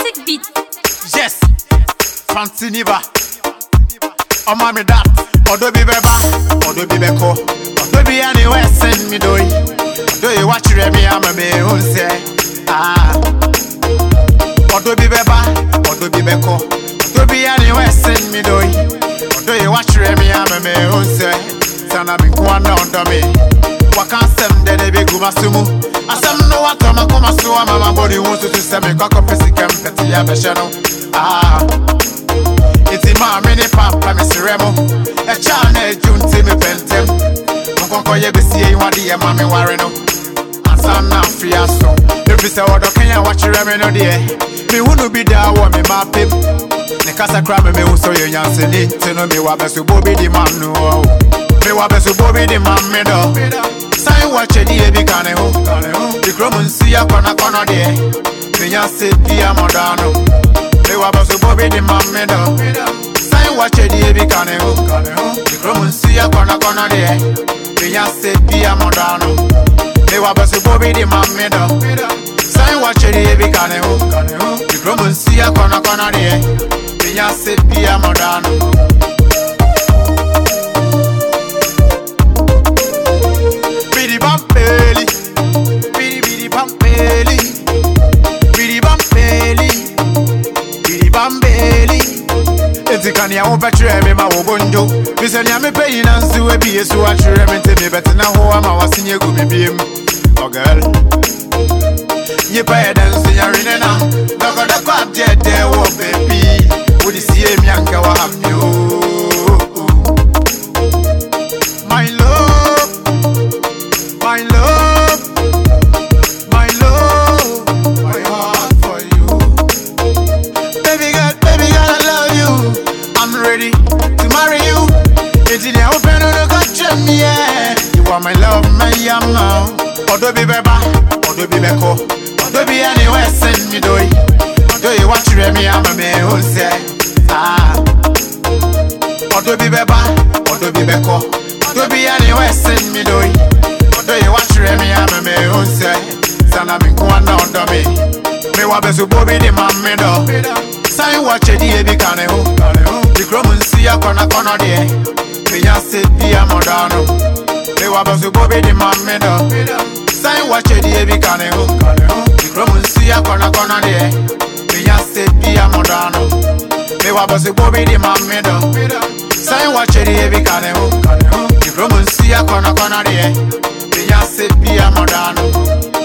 Sick beat. Yes, fancy niba. Oh mommy that. Odo bi beba, odo bi beko. Odo bi anywhere send me doy. Do you watch me? I'm a me who say ah. Odo bi beba, odo bi beko. Odo bi anywhere send me doy. Do you watch me? I'm a me who say sana bi kuanda ondo me. Waka sem de be guma sumu. Asem no wata makoma so mama body wants to say me kwako pesi kempeti ya beshano ah. Iti ma mini papa mi siremo. E chane junti mi pentem. Mkonko ye besi e wadi ye mami wareno. Asana fiaso. Every say odo Kenya watchere me no die. Me hunu bi da wo me ma pep. Ne kasa kra me uso ye nyanse ni. Tino me wa besu bobi di man no. Me wa besu bobi di man me do. Sai watche di e bi kane ho. Di kromu nsi ya kona kona die. Me nyanse di amodano. Me wa besu bobi di man me do. Sai watche di e bi kane ho. Di kromu nsi ya kona kona die. Me nyanse di amodano. Me wa besu bobi di man me do. Sai watche di e bi kane ho. Di kromu nsi ya kona kona die. Me nyanse di amodano. Kani ya upetre me ma wobonjo. Miseni ya me pay na nsi we bi yesu atwere me te me bete na ho ama wasinye gu me biem. Oh girl. Ye pay da nsi ya rene na. Dogo da kwa de wo baby. Wodi sie mi anka wa happy oh. My love. My love. My love. My heart for you. Baby girl, I love you. I'm ready to marry you. It's in the open on the gotcha me, yeah. You are my love, my yama. Odo bi beba, odo bi beko. Odo bi anywhere send me doy. Odo you watch me, I'm a me who say ah. Odo bi beba, odo bi beko. Odo bi anywhere send me doy. Odo you watch me, I'm a me who say sana mi kuanda ondo me. Me wa besu bobi di mami do. Sai watch di e bi kane ho. Di kromu nsi ya kona kona die. Me nyanse di amodano. Me wa besu bobi di mami do. Sai watch di e bi kane ho. Di kromu nsi ya kona kona die. Me nyanse di amodano. Me wa besu bobi di mami do. Sai watch di e bi kane ho. Di kromu nsi ya kona kona die. Me nyanse di amodano.